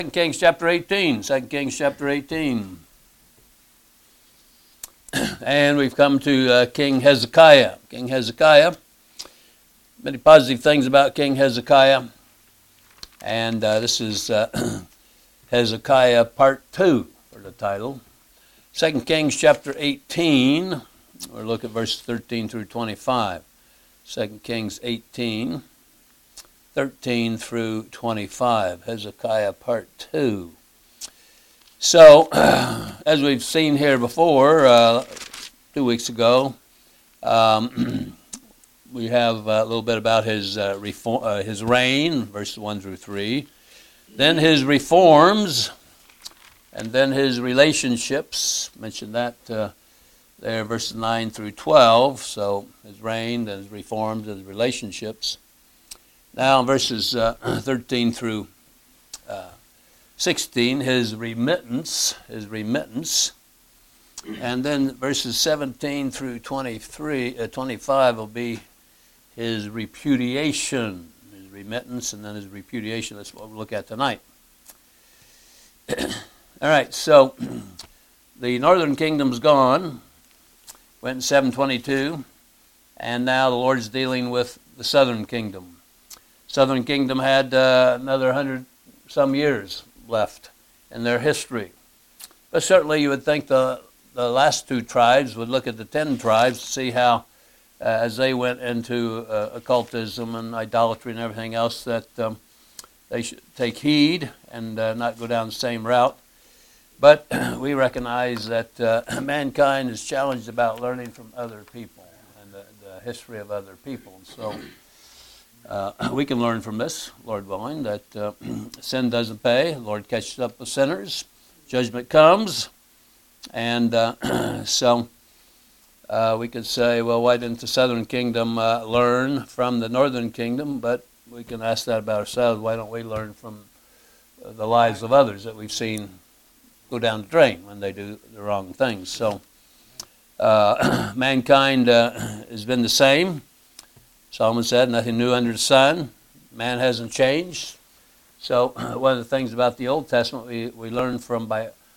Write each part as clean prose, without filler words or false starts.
2 Kings chapter 18. 2 Kings chapter 18. And we've come to King Hezekiah. King Hezekiah. Many positive things about King Hezekiah. And this is Hezekiah part 2 for the title. 2 Kings chapter 18. We'll look at verses 13 through 25. 2 Kings 18. 13 through 25, Hezekiah part 2. So, as we've seen here before, 2 weeks ago, we have a little bit about his reign, verses 1 through 3, then his reforms, and then his relationships. Mentioned that there, verses 9 through 12. So, his reign, then his reforms, and his relationships. Now, verses 13 through 16, his remittance, and then verses 17 through 25 will be his repudiation, his remittance, and then his repudiation. That's what we'll look at tonight. All right, so the northern kingdom's gone, went in 722, and now the Lord's dealing with the southern kingdom. Southern kingdom had another 100-some years left in their history. But certainly you would think the last two tribes would look at the 10 tribes to see how, as they went into occultism and idolatry and everything else, that they should take heed and not go down the same route. But we recognize that mankind is challenged about learning from other people and the history of other people. And so we can learn from this, Lord willing, that sin doesn't pay. The Lord catches up with sinners. Judgment comes. And so we could say, well, why didn't the southern kingdom learn from the northern kingdom? But we can ask that about ourselves. Why don't we learn from the lives of others that we've seen go down the drain when they do the wrong things? So mankind has been the same. Solomon said, nothing new under the sun. Man hasn't changed. So one of the things about the Old Testament we learn from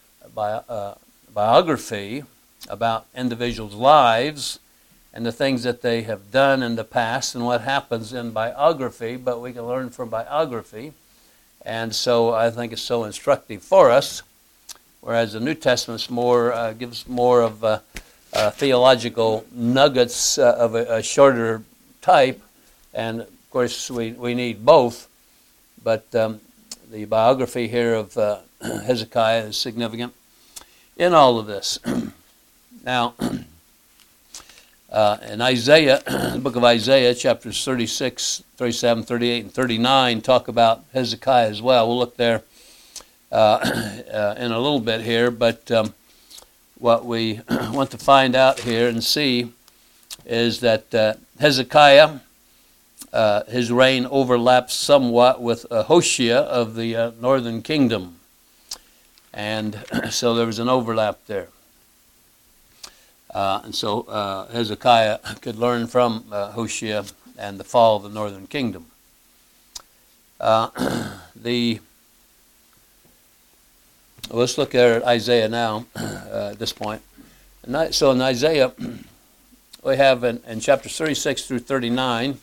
biography about individuals' lives and the things that they have done in the past and what happens in biography, but we can learn from biography. And so I think it's so instructive for us, whereas the New Testament gives more of theological nuggets of a shorter type, and of course we need both, but the biography here of Hezekiah is significant in all of this. Now, in Isaiah, the book of Isaiah, chapters 36, 37, 38, and 39 talk about Hezekiah as well. We'll look there in a little bit here, but what we want to find out here and see is that Hezekiah, his reign overlaps somewhat with Hoshea of the northern kingdom. And so there was an overlap there. And so Hezekiah could learn from Hoshea and the fall of the northern kingdom. Let's look at Isaiah now at this point. So in Isaiah, we have in chapters 36 through 39,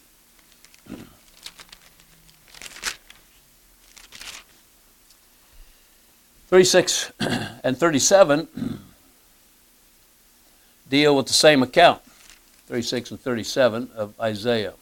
36 and 37 deal with the same account, 36 and 37 of Isaiah.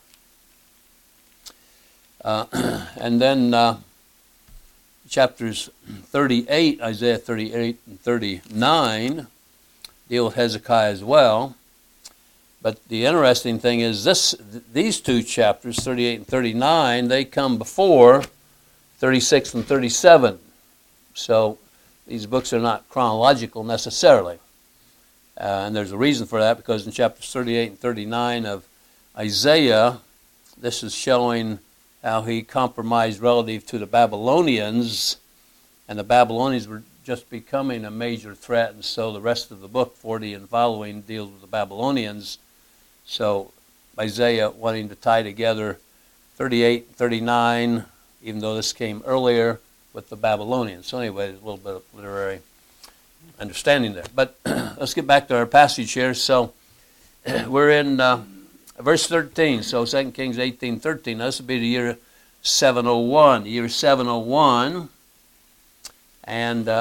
And then chapters 38, Isaiah 38 and 39, deal with Hezekiah as well. But the interesting thing is these two chapters, 38 and 39, they come before 36 and 37. So these books are not chronological necessarily. And there's a reason for that, because in chapters 38 and 39 of Isaiah, this is showing how he compromised relative to the Babylonians, and the Babylonians were just becoming a major threat, and so the rest of the book, 40 and following, deals with the Babylonians. So Isaiah wanting to tie together 38, 39, even though this came earlier, with the Babylonians. So anyway, a little bit of literary understanding there. But let's get back to our passage here. So we're in verse 13. So 2 Kings 18:13. This would be the year 701. The year 701. And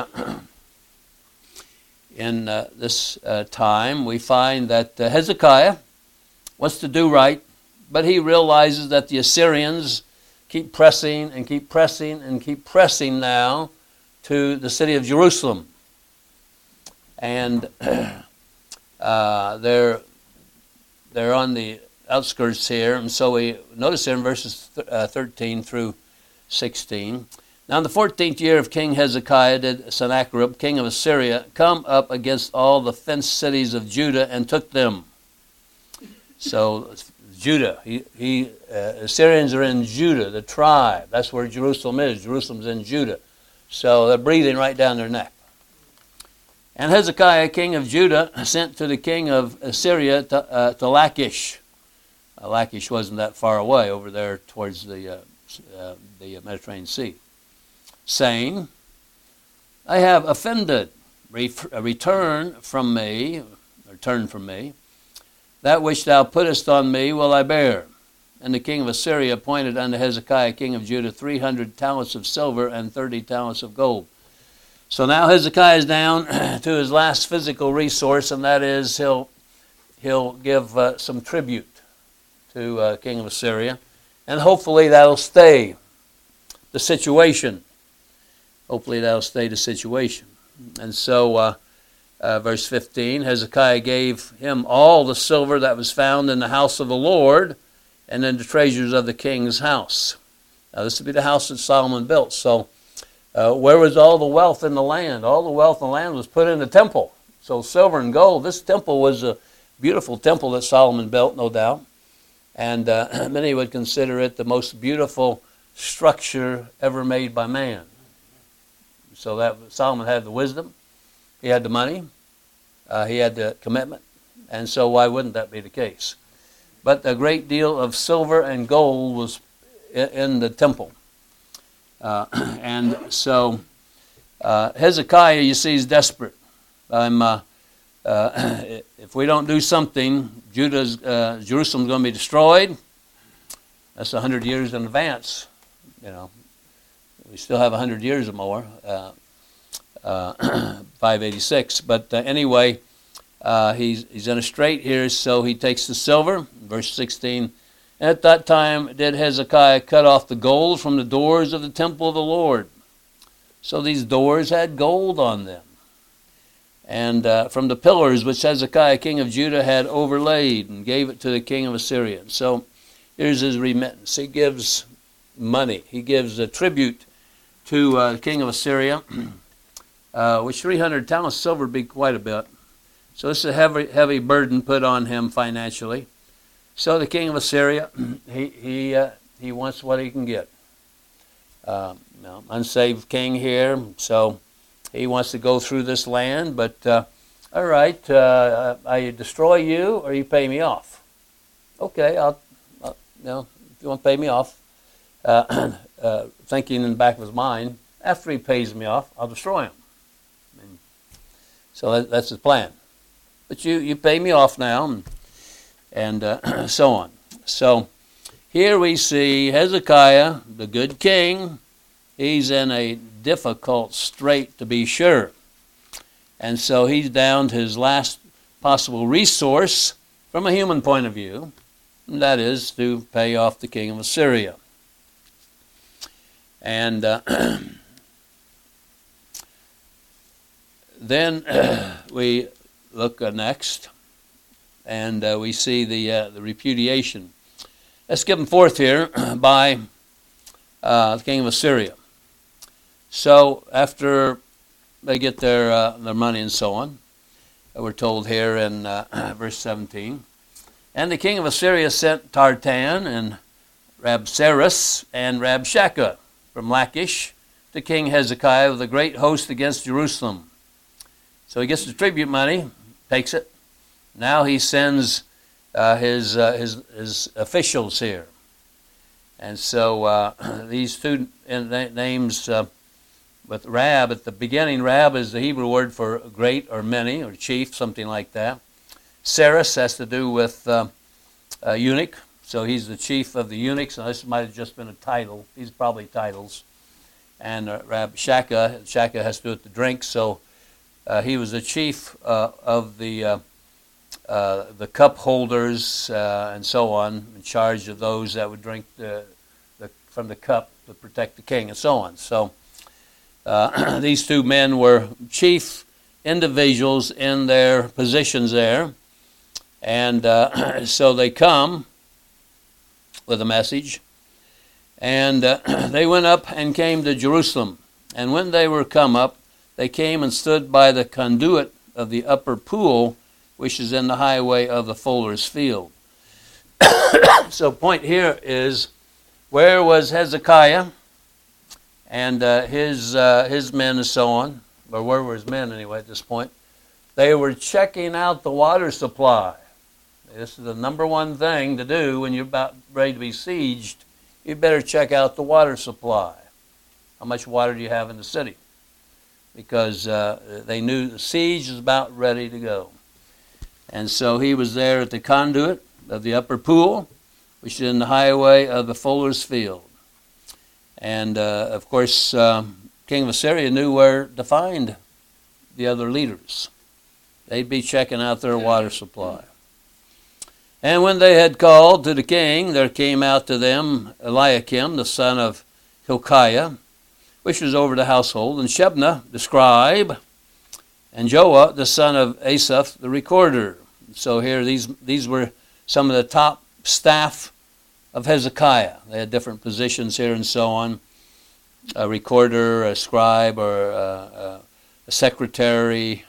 in this time, we find that Hezekiah wants to do right, but he realizes that the Assyrians keep pressing and keep pressing and keep pressing now to the city of Jerusalem. And they're on the outskirts here. And so we notice here in verses 13 through 16. Now in the 14th year of King Hezekiah did Sennacherib, king of Assyria, come up against all the fenced cities of Judah and took them. So Judah, Assyrians are in Judah, the tribe. That's where Jerusalem is. Jerusalem's in Judah. So they're breathing right down their neck. And Hezekiah, king of Judah, sent to the king of Assyria to Lachish. Lachish wasn't that far away, over there towards the Mediterranean Sea, saying, I have offended. Return from me. That which thou puttest on me will I bear. And the king of Assyria appointed unto Hezekiah, king of Judah, 300 talents of silver and 30 talents of gold. So now Hezekiah is down to his last physical resource, and that is he'll give some tribute to king of Assyria, and hopefully that'll stay the situation. And so, verse 15, Hezekiah gave him all the silver that was found in the house of the Lord and in the treasures of the king's house. Now this would be the house that Solomon built. So where was all the wealth in the land? All the wealth in the land was put in the temple. So silver and gold. This temple was a beautiful temple that Solomon built, no doubt. And many would consider it the most beautiful structure ever made by man. So that Solomon had the wisdom, he had the money, he had the commitment, and so why wouldn't that be the case? But a great deal of silver and gold was in the temple. And so Hezekiah, you see, is desperate. If we don't do something, Jerusalem's going to be destroyed. That's 100 years in advance. You know, we still have 100 years or more, 586. But anyway, he's in a strait here, so he takes the silver. Verse 16, at that time did Hezekiah cut off the gold from the doors of the temple of the Lord. So these doors had gold on them. And from the pillars which Hezekiah, king of Judah, had overlaid, and gave it to the king of Assyria. So here's his remittance. He gives money. He gives a tribute to the king of Assyria, which 300 talents of silver would be quite a bit. So it's a heavy burden put on him financially. So the king of Assyria, he wants what he can get. Unsaved king here, so he wants to go through this land, but all right, I destroy you or you pay me off. Okay, I'll if you want to pay me off, thinking in the back of his mind, after he pays me off, I'll destroy him. So that's his plan. But you pay me off now, and so on. So here we see Hezekiah, the good king. He's in a difficult strait, to be sure. And so he's down to his last possible resource from a human point of view, and that is to pay off the king of Assyria. And then we look next, and we see the repudiation that's given forth here by the king of Assyria. So after they get their money and so on, we're told here in verse 17, and the king of Assyria sent Tartan and Rabsaris and Rabshakeh from Lachish to King Hezekiah with a great host against Jerusalem. So he gets the tribute money, takes it. Now he sends his officials here. And so these two names With Rab, at the beginning, Rab is the Hebrew word for great or many or chief, something like that. Saras has to do with eunuch, so he's the chief of the eunuchs, and this might have just been a title. These are probably titles. And Rabshakeh has to do with the drink, so he was the chief of the cup holders and so on, in charge of those that would drink from the cup to protect the king and so on. So these two men were chief individuals in their positions there. And so they come with a message. And they went up and came to Jerusalem. And when they were come up, they came and stood by the conduit of the upper pool, which is in the highway of the fuller's field. So point here is, where was Hezekiah and his men and so on? Or where were his men anyway at this point? They were checking out the water supply. This is the number one thing to do when you're about ready to be sieged. You better check out the water supply. How much water do you have in the city? Because they knew the siege was about ready to go. And so he was there at the conduit of the upper pool, which is in the highway of the fuller's field. And, of course, King of Assyria knew where to find the other leaders. They'd be checking out their water supply. And when they had called to the king, there came out to them Eliakim, the son of Hilkiah, which was over the household, and Shebna, the scribe, and Joah, the son of Asaph, the recorder. So here, these were some of the top staff of Hezekiah. They had different positions here and so on. A recorder, a scribe, or a secretary.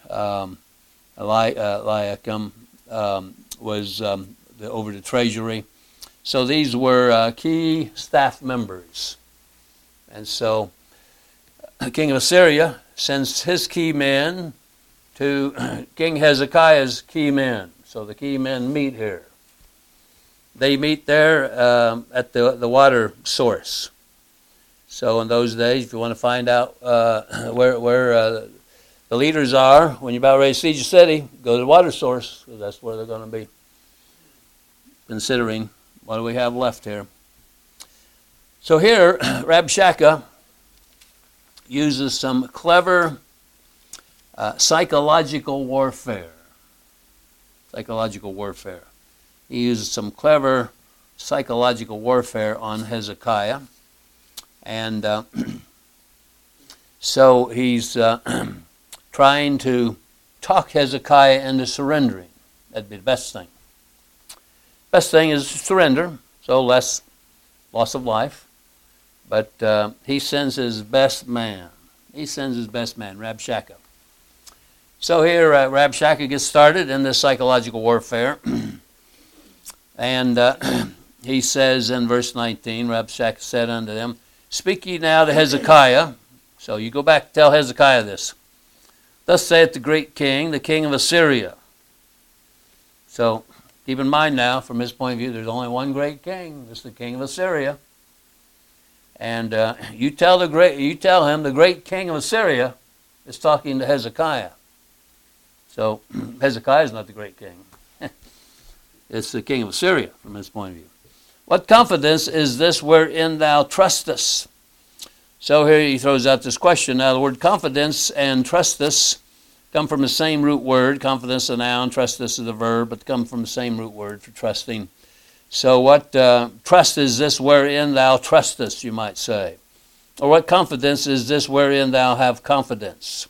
Eliakim was over the treasury. So these were key staff members. And so the king of Assyria sends his key men to King Hezekiah's key men. So the key men meet here. They meet there at the water source. So in those days, if you want to find out where the leaders are, when you're about ready to siege a city, go to the water source, because that's where they're going to be. Considering what do we have left here. So here, Rabshakeh uses some clever psychological warfare. Psychological warfare. He uses some clever psychological warfare on Hezekiah. And so he's trying to talk Hezekiah into surrendering. That'd be the best thing. Best thing is surrender, so less loss of life. But he sends his best man. He sends his best man, Rabshakeh. So here Rabshakeh gets started in this psychological warfare. And he says in verse 19, Rabshakeh said unto them, Speak ye now to Hezekiah. So you go back and tell Hezekiah this. Thus saith the great king, the king of Assyria. So keep in mind now, from his point of view, there's only one great king. This is the king of Assyria. And you tell him the great king of Assyria is talking to Hezekiah. So Hezekiah is not the great king. It's the king of Assyria from his point of view. What confidence is this wherein thou trustest? So here he throws out this question. Now the word confidence and trustest come from the same root word. Confidence is a noun, trustest is a verb, but come from the same root word for trusting. So what trust is this wherein thou trustest, you might say? Or what confidence is this wherein thou have confidence?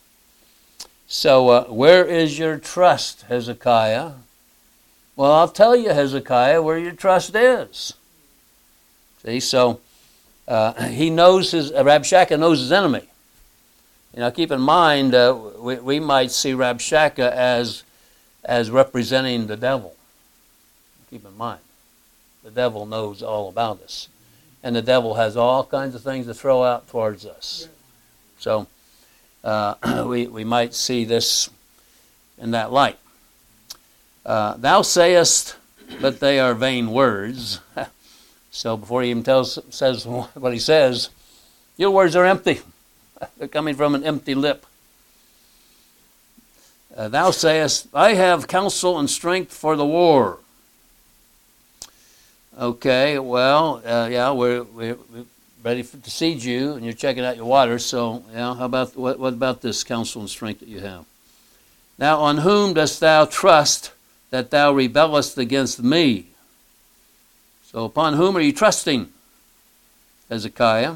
So where is your trust, Hezekiah? Well, I'll tell you, Hezekiah, where your trust is. See, so he knows Rabshakeh knows his enemy. You know, keep in mind, we might see Rabshakeh as representing the devil. Keep in mind, the devil knows all about us. And the devil has all kinds of things to throw out towards us. So we might see this in that light. Thou sayest, but they are vain words. So before he even says what he says, your words are empty. They're coming from an empty lip. Thou sayest, I have counsel and strength for the war. Okay, well, yeah, we're ready to siege you, and you're checking out your water. So, yeah, how about what about this counsel and strength that you have? Now, on whom dost thou trust that thou rebellest against me? So, upon whom are you trusting, Hezekiah?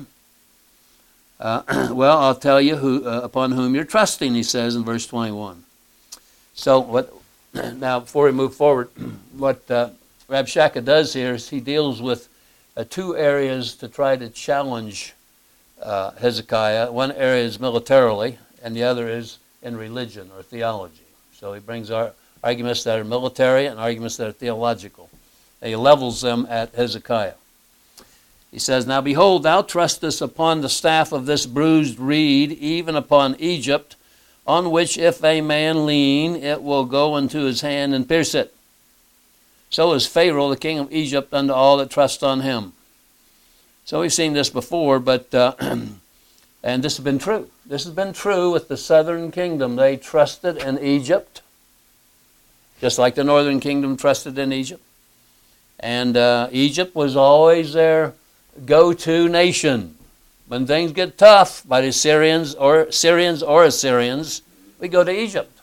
Well, I'll tell you upon whom you're trusting, he says in verse 21. So, now, before we move forward, what Rabshakeh does here is he deals with two areas to try to challenge Hezekiah. One area is militarily, and the other is in religion or theology. So he brings arguments that are military and arguments that are theological. And he levels them at Hezekiah. He says, Now behold, thou trustest upon the staff of this bruised reed, even upon Egypt, on which if a man lean, it will go into his hand and pierce it. So is Pharaoh, the king of Egypt, unto all that trust on him. So we've seen this before, but and this has been true. This has been true with the southern kingdom. They trusted in Egypt, just like the northern kingdom trusted in Egypt. And Egypt was always their go-to nation. When things get tough by the Syrians or Assyrians, we go to Egypt.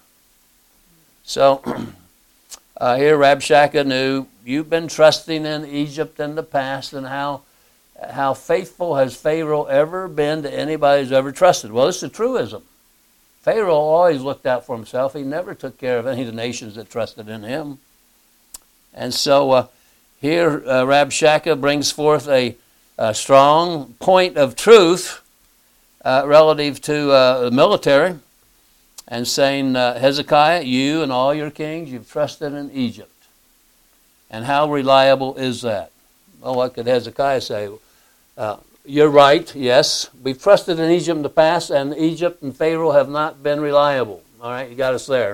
So here Rabshakeh knew, you've been trusting in Egypt in the past, and how faithful has Pharaoh ever been to anybody who's ever trusted? Well, this is a truism. Pharaoh always looked out for himself. He never took care of any of the nations that trusted in him. And so here Rabshakeh brings forth a strong point of truth relative to the military, and saying, Hezekiah, you and all your kings, you've trusted in Egypt. And how reliable is that? Well, what could Hezekiah say? You're right, yes. We've trusted in Egypt in the past, and Egypt and Pharaoh have not been reliable. All right, you got us there.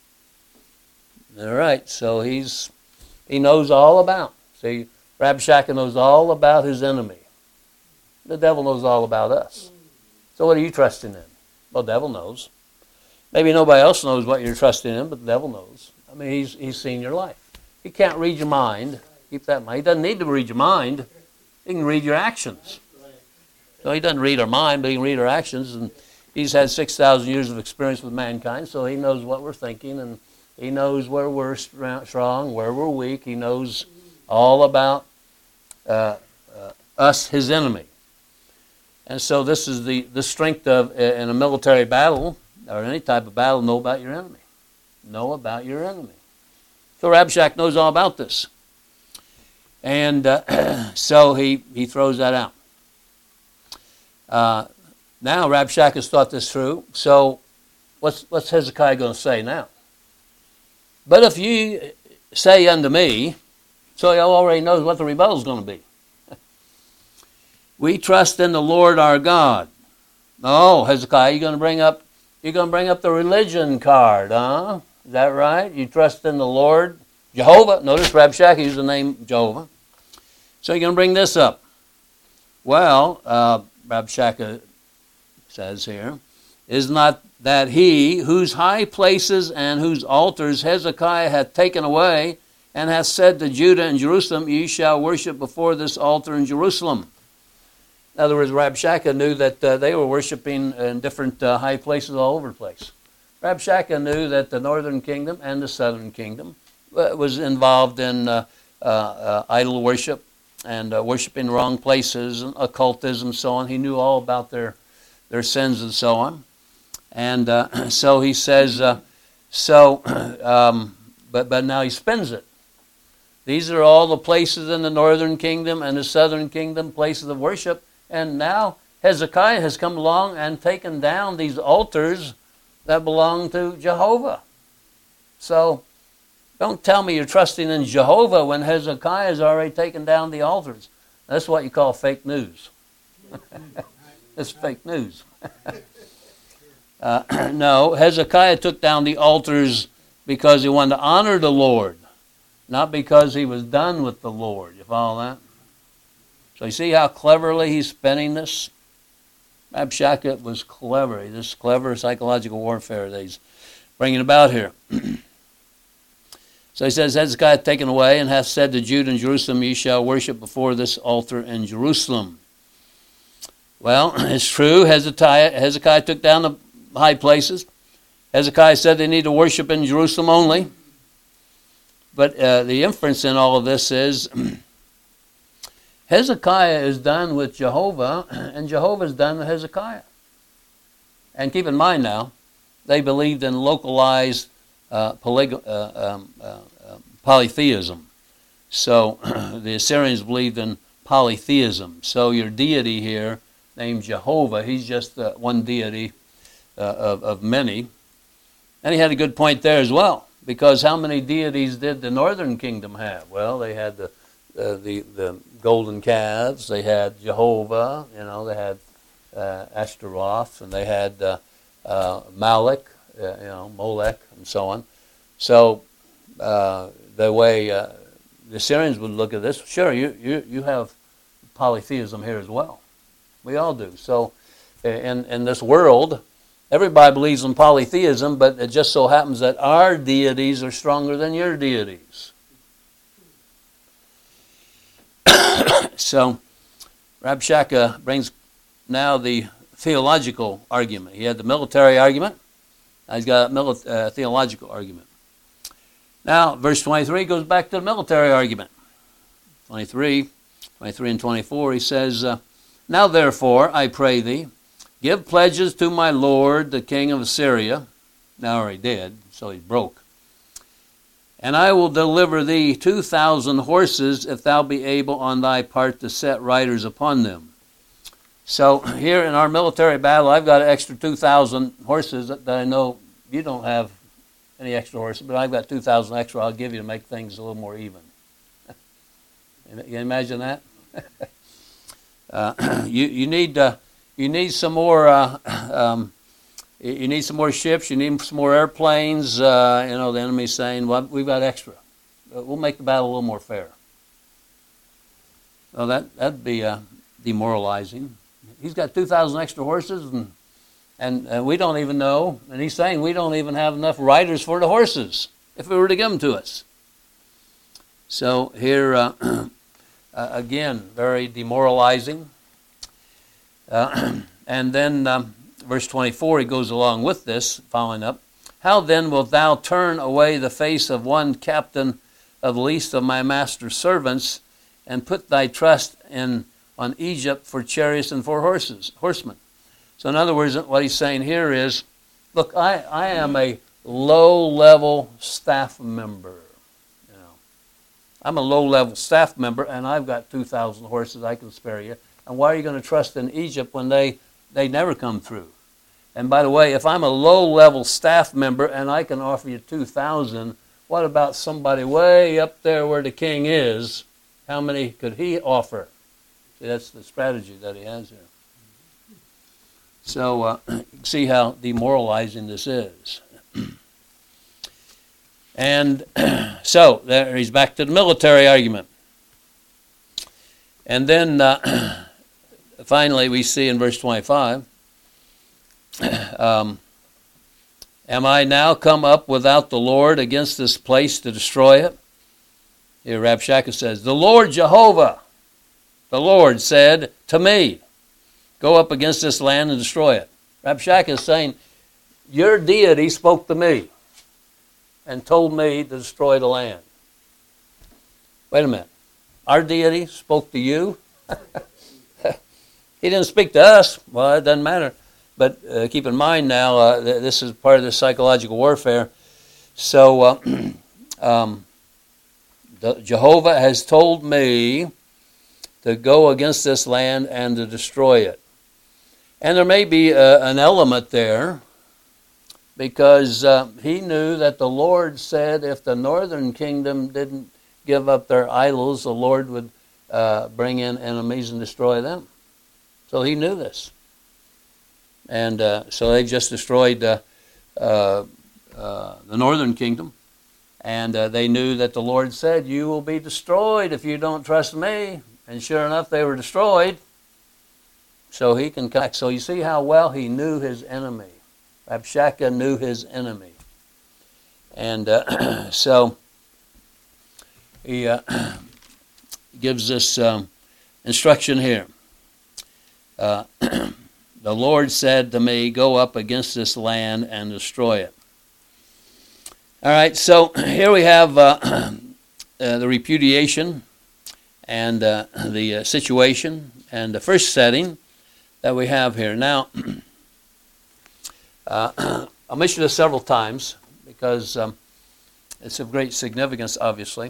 All right, so he knows all about. See, Rabshakeh knows all about his enemy. The devil knows all about us. So what are you trusting in? Well, the devil knows. Maybe nobody else knows what you're trusting in, but the devil knows. I mean, he's seen your life. He can't read your mind. Keep that in mind. He doesn't need to read your mind. He can read your actions. So he doesn't read our mind, but he can read our actions. And he's had 6,000 years of experience with mankind, so he knows what we're thinking, and he knows where we're strong, where we're weak. He knows all about us, his enemy. And so this is the strength of, in a military battle, or any type of battle, know about your enemy. Know about your enemy. So Rabshakeh knows all about this. And so he throws that out. Now Rabshakeh has thought this through. So what's Hezekiah going to say now? But if you say unto me, so he already knows what the rebuttal is going to be. We trust in the Lord our God. Oh, Hezekiah, you're going to bring up the religion card, huh? Is that right? You trust in the Lord Jehovah. Notice Rabshakeh used the name Jehovah. So you're going to bring this up. Well, Rabshakeh says here, is not that he whose high places and whose altars Hezekiah hath taken away, and hath said to Judah and Jerusalem, ye shall worship before this altar in Jerusalem. In other words, Rabshakeh knew that they were worshiping in different high places all over the place. Rabshakeh knew that the northern kingdom and the southern kingdom was involved in idol worship and worshiping wrong places and occultism and so on. He knew all about their sins and so on. And so he says, but now he spins it. These are all the places in the northern kingdom and the southern kingdom, places of worship. And now Hezekiah has come along and taken down these altars that belong to Jehovah. So don't tell me you're trusting in Jehovah when Hezekiah has already taken down the altars. That's what you call fake news. It's fake news. No, Hezekiah took down the altars because he wanted to honor the Lord, not because he was done with the Lord. You follow that? So you see how cleverly he's spinning this? Rabshakeh was clever. This clever psychological warfare that he's bringing about here. So he says, Hezekiah hath taken away, and hath said to Judah and Jerusalem, Ye shall worship before this altar in Jerusalem. Well, it's true. Hezekiah took down the high places. Hezekiah said they need to worship in Jerusalem only. But the inference in all of this is Hezekiah is done with Jehovah, and Jehovah is done with Hezekiah. And keep in mind now, they believed in localized polytheism. So the Assyrians believed in polytheism. So your deity here, named Jehovah, he's just one deity of many. And he had a good point there as well, because how many deities did the northern kingdom have? Well, they had the golden calves, they had Jehovah, they had Ashtaroth, and they had Malek, Molech, and so on. So the way the Assyrians would look at this, sure, you have polytheism here as well. We all do. So in this world, everybody believes in polytheism, but it just so happens that our deities are stronger than your deities. So Rabshakeh brings now the theological argument. He had the military argument. Now he's got a theological argument. Now, verse 23 goes back to the military argument. 23 and 24, he says, Now therefore, I pray thee, give pledges to my lord, the king of Assyria. Now already dead, so he's broke. And I will deliver thee 2,000 horses, if thou be able on thy part to set riders upon them. So here in our military battle, I've got an extra 2,000 horses that I know you don't have any extra horses, but I've got 2,000 extra I'll give you to make things a little more even. You imagine that? You need some more. You need some more ships. You need some more airplanes. The enemy's saying, "Well, we've got extra. We'll make the battle a little more fair." Well, that'd be demoralizing. He's got 2,000 extra horses, and we don't even know. And he's saying we don't even have enough riders for the horses if we were to give them to us. So here, again, very demoralizing. And then verse 24, he goes along with this, following up. How then wilt thou turn away the face of one captain of the least of my master's servants, and put thy trust on Egypt for chariots and for horsemen? So in other words, what he's saying here is, look, I am a low-level staff member. I'm a low-level staff member, and I've got 2,000 horses I can spare you. And why are you going to trust in Egypt when they never come through? And by the way, if I'm a low-level staff member and I can offer you 2,000, what about somebody way up there where the king is? How many could he offer? See, that's the strategy that he has here. So you can see how demoralizing this is. And so there he's back to the military argument. And then finally we see in verse 25, am I now come up without the Lord against this place to destroy it? Here Rabshakeh says, the Lord Jehovah, the Lord said to me, go up against this land and destroy it. Rabshakeh is saying, your deity spoke to me and told me to destroy the land. Wait a minute. Our deity spoke to you? He didn't speak to us. Well, it doesn't matter. But keep in mind now, this is part of the psychological warfare. So Jehovah has told me to go against this land and to destroy it. And there may be an element there, because he knew that the Lord said if the northern kingdom didn't give up their idols, the Lord would bring in enemies and destroy them. So he knew this. And so they've just destroyed the northern kingdom. And they knew that the Lord said, you will be destroyed if you don't trust me. And sure enough, they were destroyed. so he can come back. So you see how well he knew his enemy. Rabshakeh knew his enemy. And so he gives this instruction here. The Lord said to me, go up against this land and destroy it. All right, so here we have the repudiation and the situation and the first setting that we have here. Now, I'll mention this several times because it's of great significance, obviously.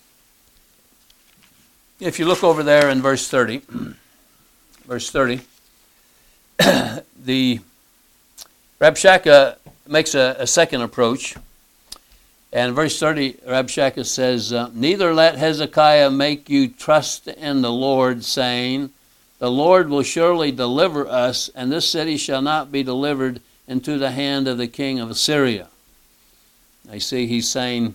If you look over there in verse 30, the Rabshakeh makes a second approach. And verse 30, Rabshakeh says, neither let Hezekiah make you trust in the Lord, saying, the Lord will surely deliver us, and this city shall not be delivered into the hand of the king of Assyria. I see he's saying,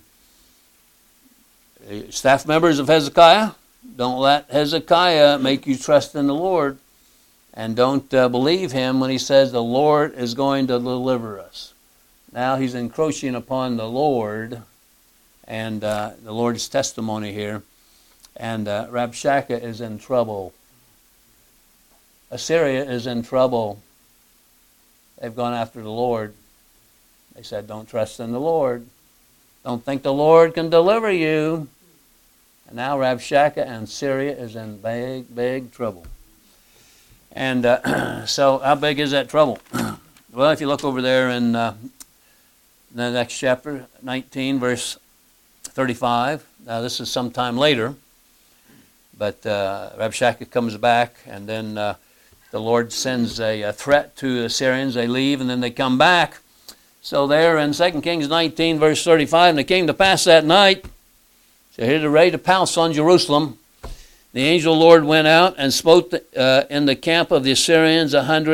staff members of Hezekiah, don't let Hezekiah make you trust in the Lord, and don't believe him when he says the Lord is going to deliver us. Now he's encroaching upon the Lord and the Lord's testimony here. And Rabshakeh is in trouble. Assyria is in trouble. They've gone after the Lord. They said, don't trust in the Lord. Don't think the Lord can deliver you. And now Rabshakeh and Syria is in big, big trouble. And so how big is that trouble? Well, if you look over there in the next chapter, 19, verse 35. Now, this is sometime later, but Rabshakeh comes back, and then the Lord sends a threat to the Assyrians. They leave, and then they come back. So there in 2 Kings 19, verse 35, and it came to pass that night, so here they're ready to pounce on Jerusalem. The angel of the Lord went out and smote in the camp of the Assyrians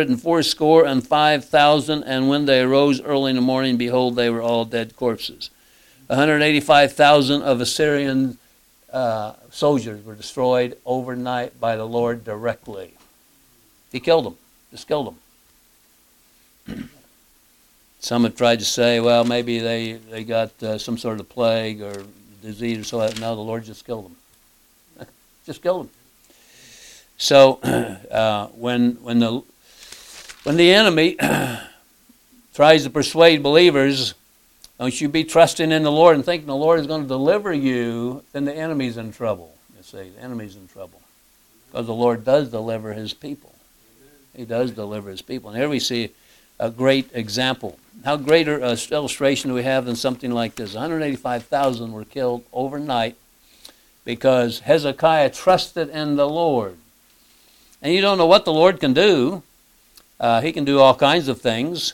185,000, and when they arose early in the morning, behold, they were all dead corpses. 185,000 of Assyrian soldiers were destroyed overnight by the Lord directly. He killed them, just killed them. Some have tried to say, well, maybe they got some sort of plague or disease or so. No, the Lord just killed them. Just killed them. So when the enemy tries to persuade believers, don't you be trusting in the Lord and thinking the Lord is going to deliver you, then the enemy's in trouble. You see, the enemy's in trouble. Because the Lord does deliver his people. He does deliver his people. And here we see a great example. How greater illustration do we have than something like this? 185,000 were killed overnight because Hezekiah trusted in the Lord. And you don't know what the Lord can do. He can do all kinds of things.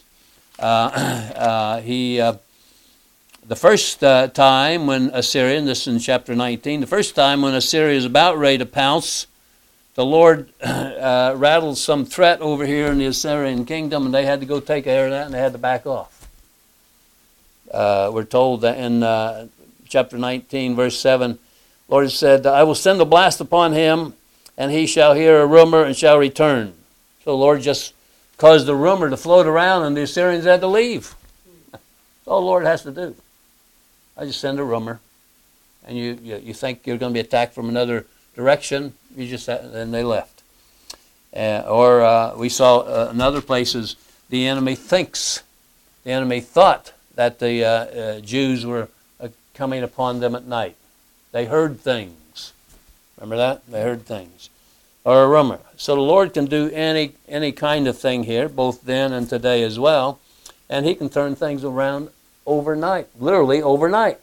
The first time when Assyria, and this is in chapter 19, the first time when Assyria is about ready to pounce, the Lord rattled some threat over here in the Assyrian kingdom, and they had to go take care of that, and they had to back off. We're told that in chapter 19, verse 7, Lord said, I will send a blast upon him, and he shall hear a rumor and shall return. So the Lord just caused the rumor to float around, and the Assyrians had to leave. That's all the Lord has to do. I just send a rumor, and you think you're going to be attacked from another direction, and they left. Or we saw in other places, the enemy thought that the Jews were coming upon them at night. They heard things. Remember that? They heard things. Or a rumor. So the Lord can do any kind of thing here, both then and today as well. And he can turn things around overnight. Literally overnight.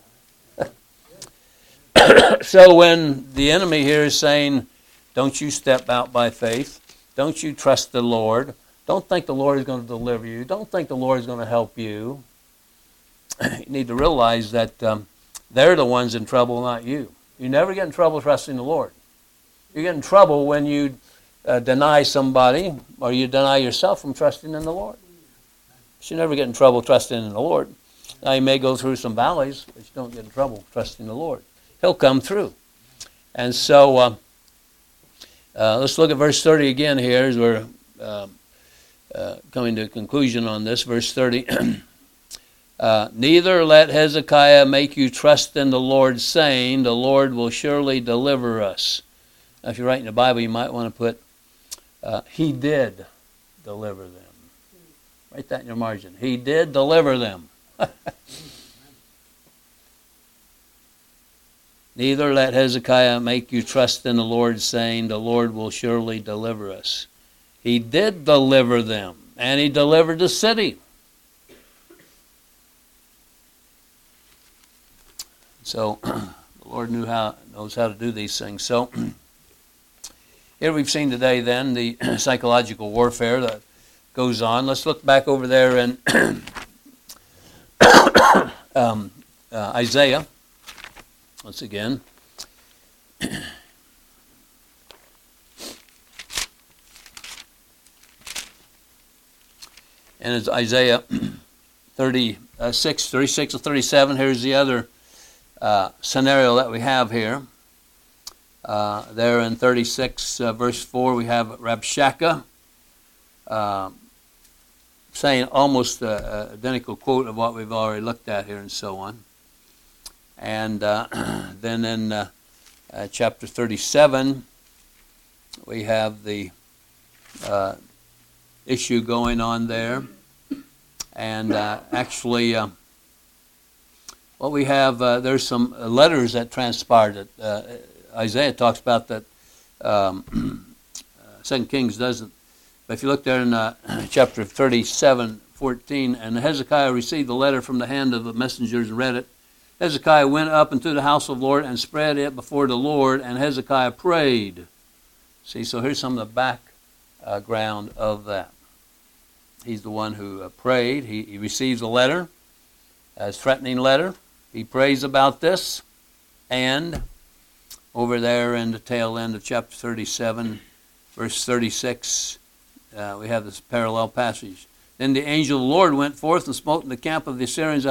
So when the enemy here is saying, don't you step out by faith. Don't you trust the Lord. Don't think the Lord is going to deliver you. Don't think the Lord is going to help you. You need to realize that they're the ones in trouble, not you. You never get in trouble trusting the Lord. You get in trouble when you deny somebody or you deny yourself from trusting in the Lord. You never get in trouble trusting in the Lord. Now, you may go through some valleys, but you don't get in trouble trusting the Lord. He'll come through. And so let's look at verse 30 again here as we're coming to a conclusion on this, verse 30. Neither let Hezekiah make you trust in the Lord, saying, the Lord will surely deliver us. Now, if you're writing the Bible, you might want to put, he did deliver them. Write that in your margin. He did deliver them. Neither let Hezekiah make you trust in the Lord, saying, the Lord will surely deliver us. He did deliver them, and he delivered the city. So the Lord knows how to do these things. So here we've seen today then the psychological warfare that goes on. Let's look back over there in Isaiah once again. And it's Isaiah 36 to 37. Here's the other scenario that we have here. There in 36 verse 4 we have Rabshakeh saying almost an identical quote of what we've already looked at here and so on. And then in chapter 37 we have the issue going on there. And actually what we have, there's some letters that transpired that Isaiah talks about that 2 Kings doesn't. But if you look there in chapter 37:14, and Hezekiah received the letter from the hand of the messengers and read it. Hezekiah went up into the house of the Lord and spread it before the Lord, and Hezekiah prayed. See, so here's some of the background of that. He's the one who prayed. He receives a letter, a threatening letter. He prays about this, and over there in the tail end of chapter 37, verse 36, we have this parallel passage. Then the angel of the Lord went forth and smote in the camp of the Assyrians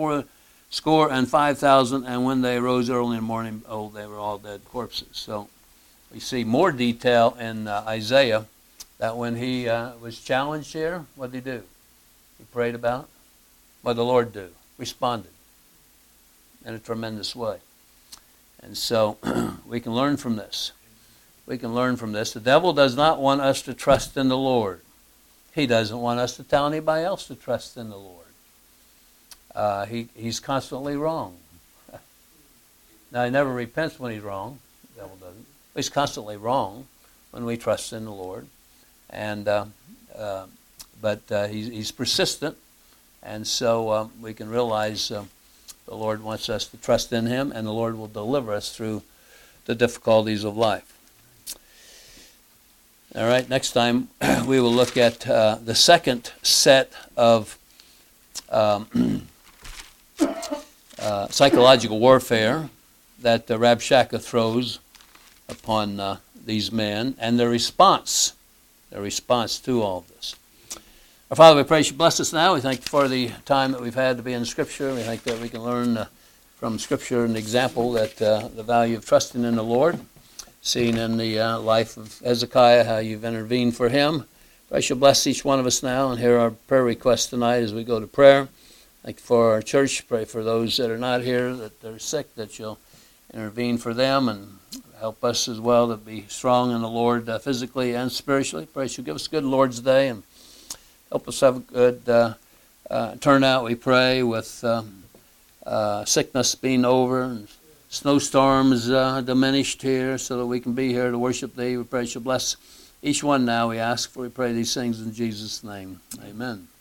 185,000, and when they arose early in the morning, they were all dead corpses. So we see more detail in Isaiah that when he was challenged here, what did he do? He prayed about it. What did the Lord do? Responded in a tremendous way. And so we can learn from this. We can learn from this. The devil does not want us to trust in the Lord. He doesn't want us to tell anybody else to trust in the Lord. He's constantly wrong. Now, he never repents when he's wrong. The devil doesn't. He's constantly wrong when we trust in the Lord. And but he's persistent. And so we can realize the Lord wants us to trust in him, and the Lord will deliver us through the difficulties of life. All right, next time we will look at the second set of psychological warfare that Rabshakeh throws upon these men, and their response to all of this. Our Father, we praise you. Bless us now. We thank you for the time that we've had to be in Scripture. We think that we can learn from Scripture an example that the value of trusting in the Lord, seen in the life of Hezekiah, how you've intervened for him. Pray you'll bless each one of us now and hear our prayer requests tonight as we go to prayer. Thank you for our church. Pray for those that are not here, that they're sick, that you'll intervene for them and help us as well to be strong in the Lord physically and spiritually. Pray you'll give us a good Lord's Day and help us have a good turnout, we pray, with sickness being over and snowstorms diminished here so that we can be here to worship thee. We pray you'll bless each one now, we ask, for we pray these things in Jesus' name. Amen.